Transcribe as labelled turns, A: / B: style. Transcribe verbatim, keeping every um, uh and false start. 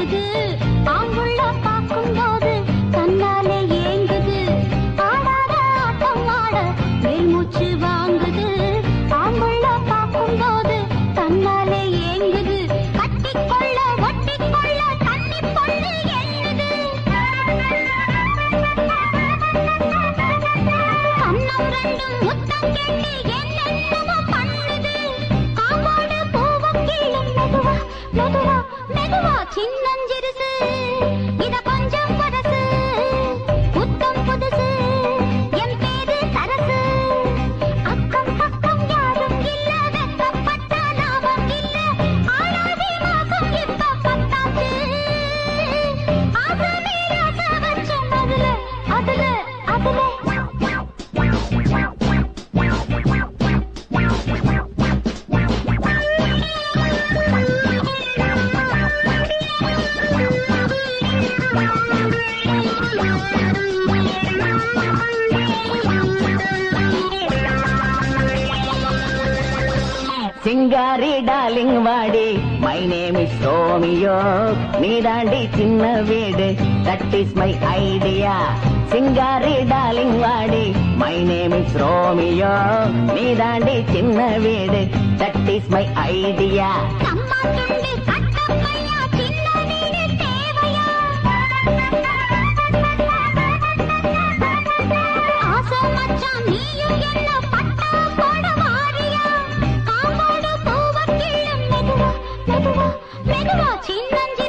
A: ஏங்குது ஆங்குள்ள பார்க்கும் போது தன்னாலே ஏங்குது ஆடாத ஆட்டம் ஆட மேல் மூச்சு வாங்குது ஆங்குள்ள பார்க்கும் போது தன்னாலே ஏங்குது கட்டிக்கொள்ள ஒட்டிக்கொள்ள தண்ணி பொண்ணு எழுது கண்ணம் ரெண்டும் முத்தம் கேட்டு என்னென்னமோ பண்ணுது காம்போடு பூவம் கீழும் மெதுவா மெதுவா மெதுவா சின்னஞ்சிறுசு இத கொஞ்சம் பரசு புத்தம் புதுசு என் பேரு சரசு அக்கம் பக்கம் யாரும் இல்ல வெக்கப்பட்ட லாபம் இல்ல ஆளாதி மாசம் இப்ப பத்தாச்சு ஆசை மீராச வச்சோம் அதுல அதுல அதுல
B: சிங்காரி டார்லிங் வாடி மை நேம் இஸ் ரோமியோ நீதாண்டி சின்ன வீடு தட் இஸ் மை ஐடியா சிங்காரி டார்லிங் வாடி மை நேம் இஸ் ரோமியோ நீதாண்டி சின்ன வீடு தட் இஸ் மை ஐடியா
A: அம்மா துண்டு கட்டப்பையா சின்ன வீடு தேவையா ஆசை மச்சான் நீயும் என்ன பட்டா போட வாரியா காம்போடு பூவ கீழும் மெதுவா மெதுவா மெதுவா சின்னஞ்சி